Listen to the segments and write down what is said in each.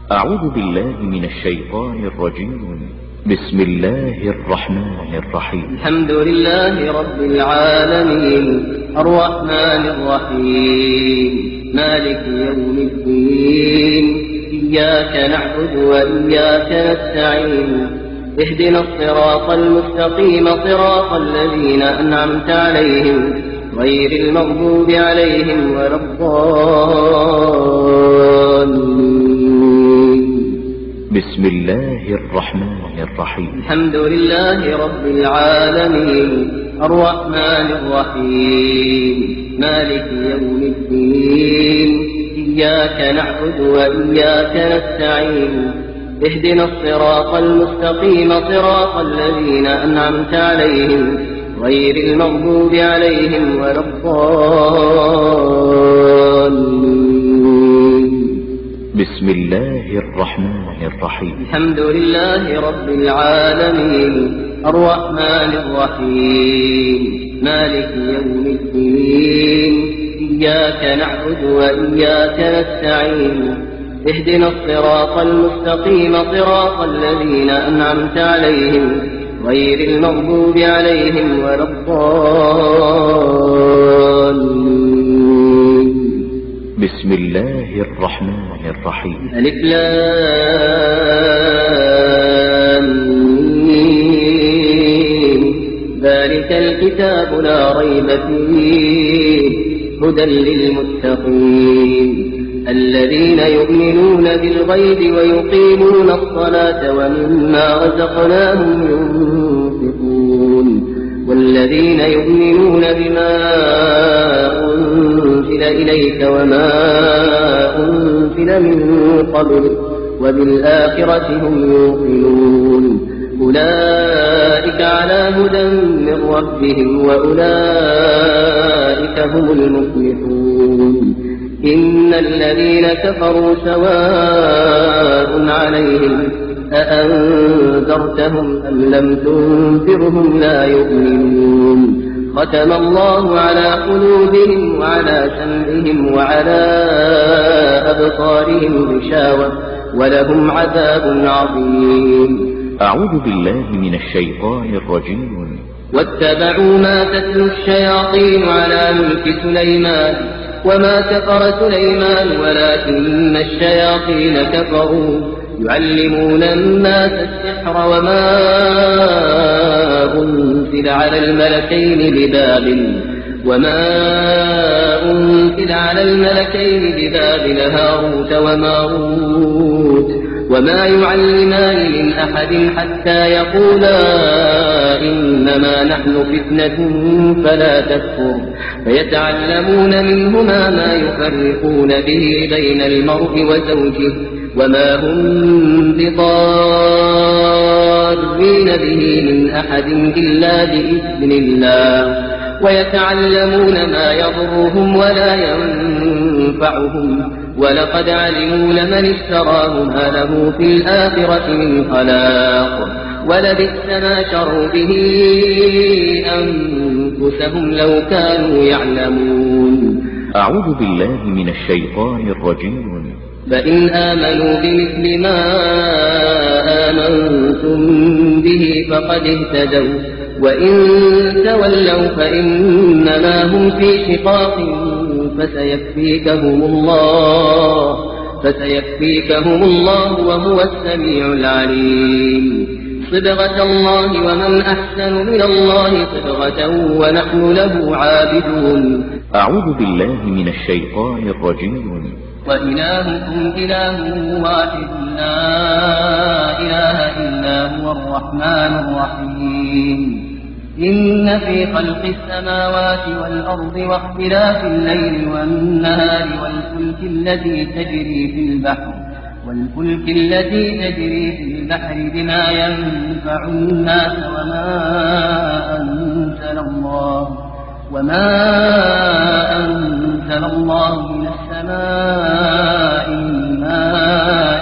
أعوذ بالله من الشيطان الرجيم. بسم الله الرحمن الرحيم. الحمد لله رب العالمين الرحمن الرحيم مالك يوم الدين إياك نعبد وإياك نستعين اهدنا الصراط المستقيم صراط الذين أنعمت عليهم غير المغضوب عليهم ولا الضالين. بسم الله الرحمن الرحيم. الحمد لله رب العالمين الرحمن الرحيم مالك يوم الدين إياك نعبد وإياك نستعين اهدنا الصراط المستقيم صراط الذين أنعمت عليهم غير المغضوب عليهم ولا الضالين. بسم الله الرحمن الرحيم. الحمد لله رب العالمين الرحمن الرحيم مالك يوم الدين إياك نعبد وإياك نستعين اهدنا الصراط المستقيم صراط الذين أنعمت عليهم غير المغضوب عليهم ولا الضالين. بسم الله الرحمن الرحيم. ألف لام ميم ذلك الكتاب لا ريب فيه هدى للمتقين الذين يؤمنون بالغيب ويقيمون الصلاة ومما رزقناهم ينفقون والذين يؤمنون بما أنزل إليك وما أنزل من قبلك وبالآخرة هم يوقنون أولئك على هدى من ربهم وأولئك هم المفلحون. إن الذين كفروا سواء عليهم أأنذرتهم أم لم تنذرهم لا يؤمنون ختم الله على قلوبهم وعلى سمعهم وعلى أبصارهم غشاوة ولهم عذاب عظيم. أعوذ بالله من الشيطان الرجيم. واتبعوا ما تتلو الشياطين على ملك سليمان وما كفر سليمان ولكن الشياطين كفروا يعلمون الناس السحر وما أنزل على الملكين ببابل هاروت وماروت وما يعلمان من أحد حتى يقولا إنما نحن فتنة فلا تكفر فيتعلمون منهما ما يفرقون به بين المرء وزوجه وما هم بضارين به من أحد إلا بإذن الله ويتعلمون ما يضرهم ولا ينفعهم ولقد علموا لمن اشتراه ما له في الآخرة من خلاق ولبئس ما شروا به أنفسهم لو كانوا يعلمون. أعوذ بالله من الشيطان الرجيم. فإن آمنوا بمثل ما آمنتم به فقد اهتدوا وإن تولوا فإنما هم في شقاق فسيكفيكهم الله وهو السميع العليم. صبغة الله ومن أحسن من الله صبغة ونحن له عابدون. أعوذ بالله من الشيطان الرجيم. وإلهكم إله واحد لا إله إلا هو الرحمن الرحيم. إن في خلق السماوات والأرض واختلاف الليل والنهار والفلك التي تجري في البحر بما ينفع الناس وما أنزل الله من السماء من ماء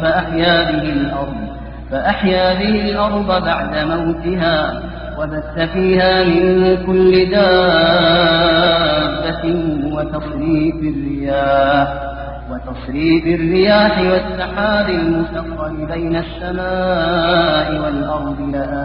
فأحيا به الأرض بعد موتها وبث فيها من كل دابة وتصريف الرياح وتصريف الرياح والسحاب المسخر بين السماء والأرض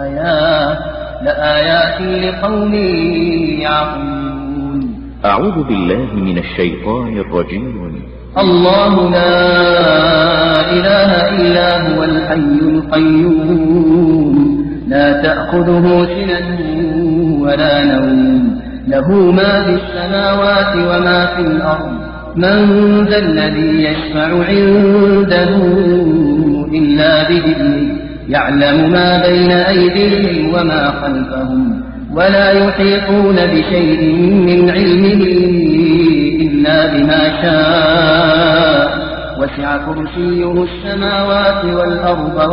لآيات لقوم يعقلون. أعوذ بالله من الشيطان الرجيم. الله لا إله إلا هو الحي القيوم لا تأخذه سنة ولا نوم له ما في السماوات وما في الأرض من ذا الذي يشفع عنده إلا بإذنه يعلم ما بين أيديهم وما خلفهم ولا يحيطون بشيء من علمه إلا بما شاء وسع كرسيه السماوات والأرض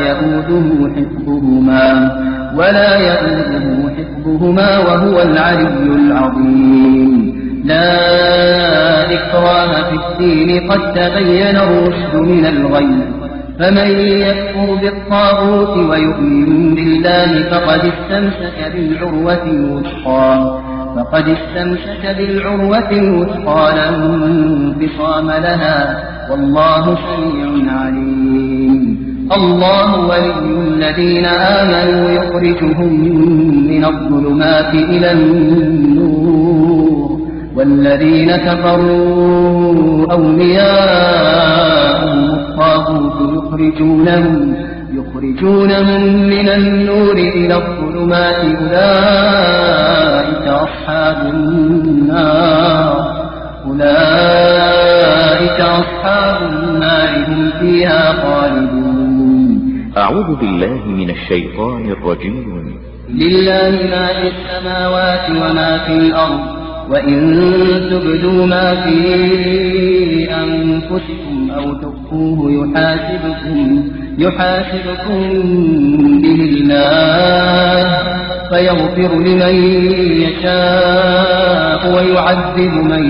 ولا يؤوده حفظهما وهو العلي العظيم. لا إكراه في الدين قد تبين الرشد من الغي فمن يكفر بالطاغوت ويؤمن بالله فقد استمسك بالعروة الوثقى لا انفصام لها والله سميع عليم. الله ولي الذين آمنوا يخرجهم من الظلمات إلى النور والذين كفروا أولياءهم الطاغوت يخرجونهم من النور إلى الظلمات أولئك أصحاب النار هم فيها خالدون. أعوذ بالله من الشيطان الرجيم. لله ما في السماوات وما في الأرض وإن تبدوا ما في أنفسكم أو تخفوه يحاسبكم به الله فيغفر لمن يشاء ويعذب من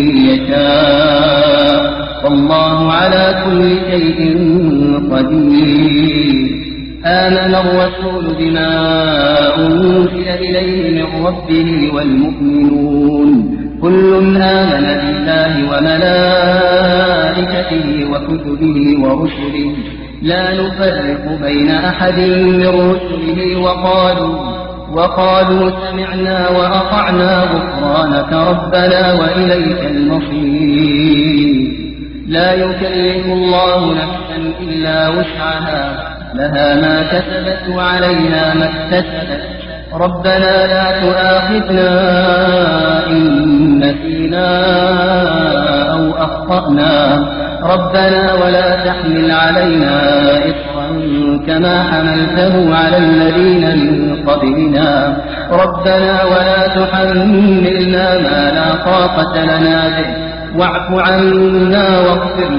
يشاء والله على كل شيء قدير. آمن الرسول بما أنزل إليه من ربه والمؤمنون كل آمن بالله وملائكته وكتبه ورسله لا نفرق بين أحد من رسله وقالوا سمعنا وأطعنا غفرانك ربنا وإليك المصير. لا يكلف الله نفسا إلا وسعها لها ما كسبت وعلينا ما اكتسبت ربنا لا تؤاخذنا إن نسينا أو أخطأنا ربنا ولا تحمل علينا إصرا كما حملته على الذين من قبلنا ربنا ولا تحملنا ما لا طاقة لنا به واعف عنا واغفر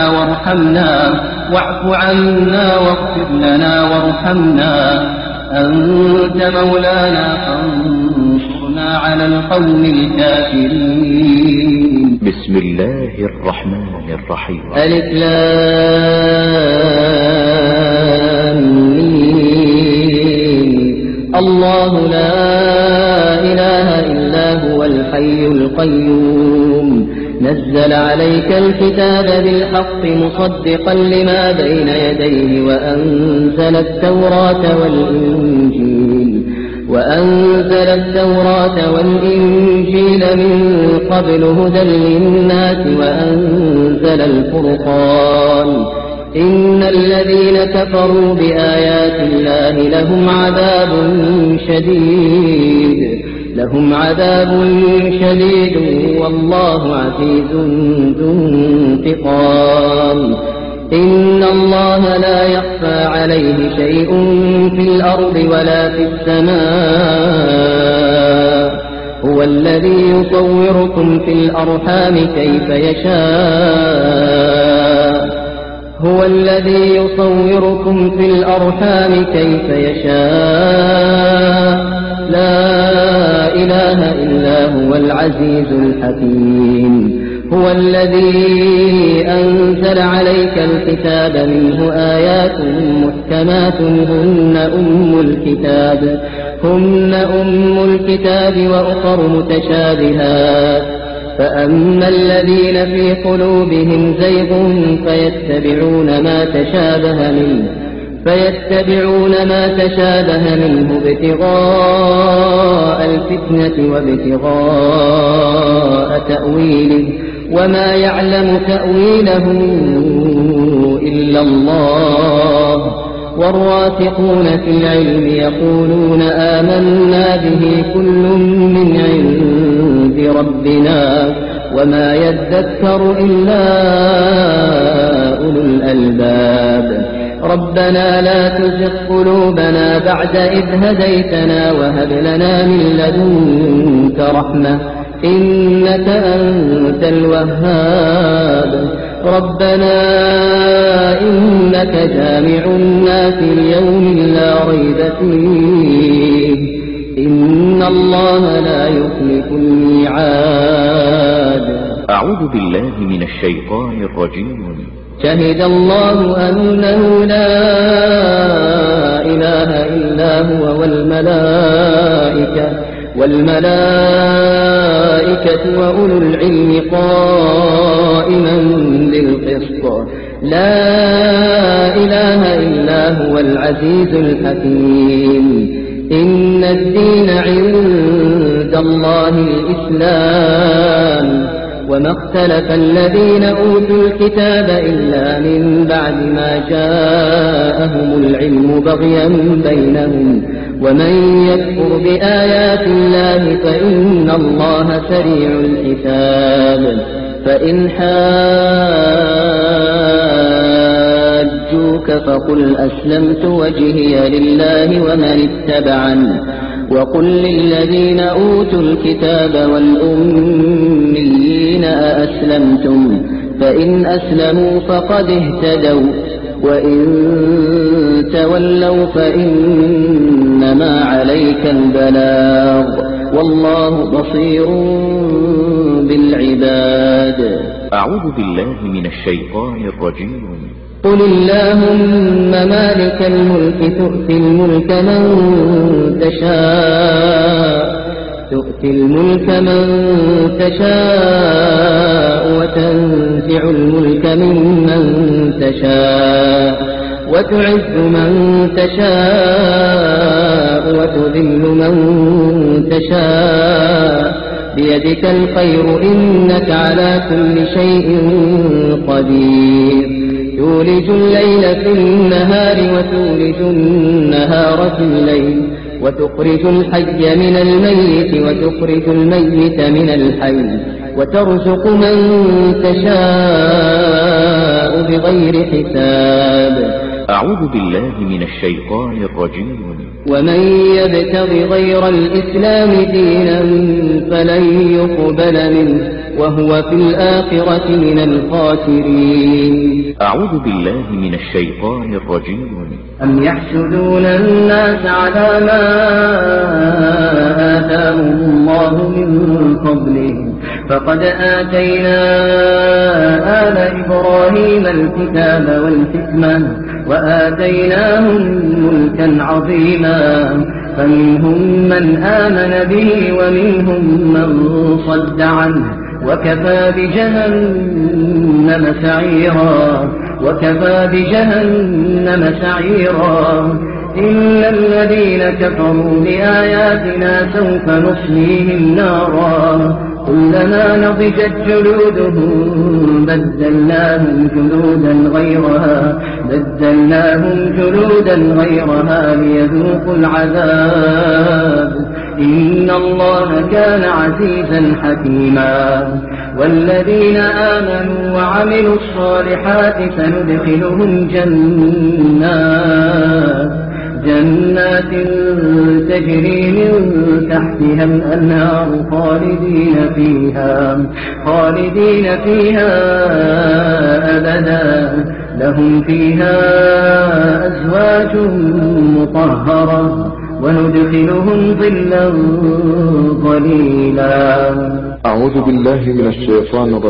لنا وارحمنا أنت مولانا فانصرنا على القوم الكافرين. بسم الله الرحمن الرحيم. ألف لام ميم. الله لا إله إلا هو الحي القيوم نزل عليك الكتاب بالحق مصدقا لما بين يديه وأنزل التوراة والإنجيل من قبل هدى للناس وأنزل الفرقان إن الذين كفروا بآيات الله لهم عذاب شديد والله عزيز ذو انتقام. إن الله لا يخفى عليه شيء في الأرض ولا في السماء هو الذي يصوركم في الأرحام كيف يشاء لا إله إلا هو العزيز الحكيم. هو الذي أنزل عليك الكتاب منه آيات محكمات هن أم الكتاب وأخر متشابهات فأما الذين في قلوبهم زيغ فيتبعون ما تشابه منه ابتغاء الفتنة وابتغاء تأويله وما يعلم تأويله إلا الله والراسخون في العلم يقولون آمنا به كل من عند ربنا وما يذكر إلا أولو الألباب ربنا لا تزغ قلوبنا بعد إذ هديتنا وهب لنا من لدنك رحمة إنك أنت الوهاب ربنا إنك جامع الناس ليوم لا ريب فيه إن الله لا يخلف الميعاد. أعوذ بالله من الشيطان الرجيم. شهد الله أنه لا إله إلا هو والملائكة وأولو العلم قائما بالقسط لا إله إلا هو العزيز الحكيم إن الدين عند الله الإسلام وما اختلف الذين أوتوا الكتاب إلا من بعد ما جاءهم العلم بغيا بينهم ومن يكفر بآيات الله فإن الله سريع الحساب. فإن حاجوك فقل أسلمت وجهي لله ومن اتبعني وقل للذين أوتوا الكتاب والأميين أأسلمتم فإن أسلموا فقد اهتدوا وإن تولوا فإنما عليك البلاغ والله بصير بالعباد. أعوذ بالله من الشيطان الرجيم. قل اللهم مالك الملك تؤتي الملك من تشاء وتنزع الملك ممن تشاء وتعز من تشاء وتذل من تشاء بيدك الخير إنك على كل شيء قدير. تولج الليل في النهار وتولج النهار في الليل وتخرج الحي من الميت وتخرج الميت من الحي وترزق من تشاء بغير حساب. أعوذ بالله من الشيطان الرجيم. ومن يبتغ غير الإسلام دينا فلن يقبل منه وهو في الآخرة من الخاسرين. أعوذ بالله من الشيطان الرجيم. أم يحسدون الناس على ما آتاهم الله من فضله فقد آتينا آل إبراهيم الكتاب والحكمة وآتيناهم ملكا عظيما فمنهم من آمن به ومنهم من صد عنه وكفى بجهنم سعيرا. إن الذين كفروا بآياتنا سوف نصليهم نارا كلما نضجت جلودهم بدلناهم جلودا غيرها ليذوقوا العذاب إن الله كان عزيزا حكيما. والذين آمنوا وعملوا الصالحات سندخلهم جنات تجري من تحتها الأنهار خالدين فيها أبدا لهم فيها أزواج مطهرة وندخلهم ظلا ظليلا. أعوذ بالله من الشيطان الرجيم.